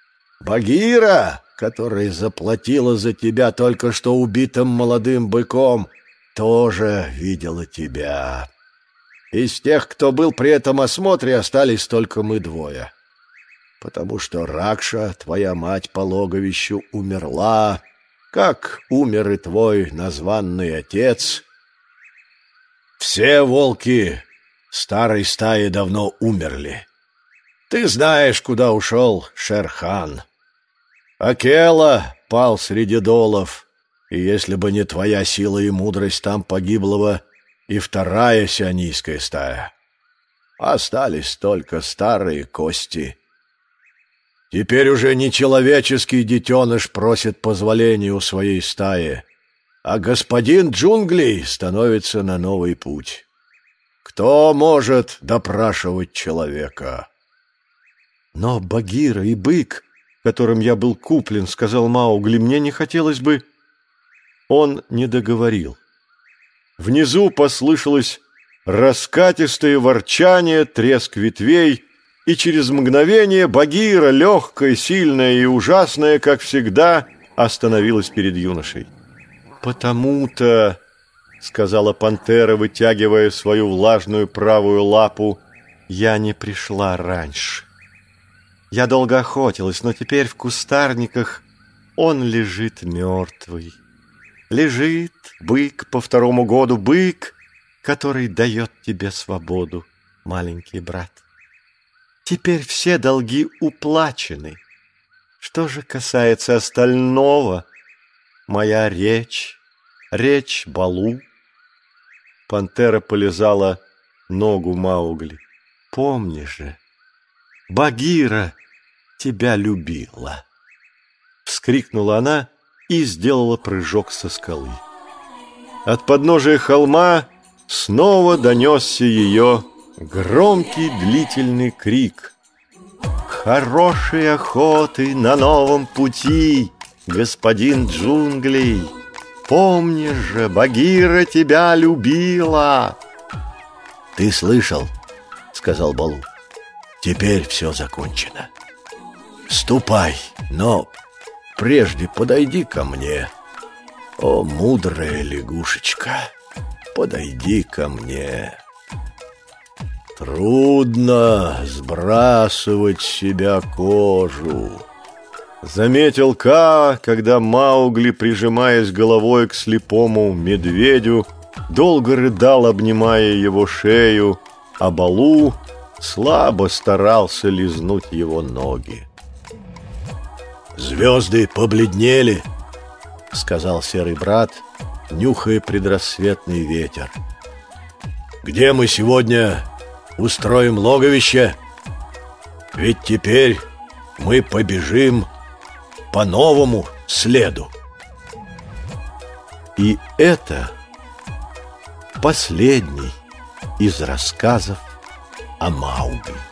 Багира, которая заплатила за тебя только что убитым молодым быком, тоже видела тебя. Из тех, кто был при этом осмотре, остались только мы двое. Потому что Ракша, твоя мать по логовищу, умерла, как умер и твой названный отец. Все волки старой стаи давно умерли. Ты знаешь, куда ушел Шер-хан. Акела пал среди долов, и если бы не твоя сила и мудрость, там погибла бы и вторая сионийская стая. Остались только старые кости. Теперь уже не человеческий детеныш просит позволения у своей стаи, а господин джунглей становится на новый путь. Кто может допрашивать человека? Но Багира и бык, которым я был куплен, — сказал Маугли, — мне не хотелось бы... Он не договорил. Внизу послышалось раскатистое ворчание, треск ветвей, и через мгновение Багира, легкая, сильная и ужасная, как всегда, остановилась перед юношей. «Потому-то, — сказала пантера, вытягивая свою влажную правую лапу, — я не пришла раньше. Я долго охотилась, но теперь в кустарниках он лежит мертвый. Лежит бык по второму году, бык, который дает тебе свободу, маленький брат. Теперь все долги уплачены. Что же касается остального, моя речь, речь Балу». Пантера полизала ногу Маугли. «Помни же, Багира тебя любила!» Вскрикнула она и сделала прыжок со скалы. От подножия холма снова донесся ее громкий длительный крик. «Хорошей охоты на новом пути, господин джунглей! Помни же, Багира тебя любила!» «Ты слышал, — сказал Балу, — теперь все закончено. Ступай, но прежде подойди ко мне. О, мудрая лягушечка, подойди ко мне. Трудно сбрасывать с себя кожу», — заметил Ка, когда Маугли, прижимаясь головой к слепому медведю, долго рыдал, обнимая его шею, а Балу слабо старался лизнуть его ноги. «Звезды побледнели», — сказал серый брат, нюхая предрассветный ветер. «Где мы сегодня устроим логовище? Ведь теперь мы побежим по новому следу». И это последний из рассказов о Маугли.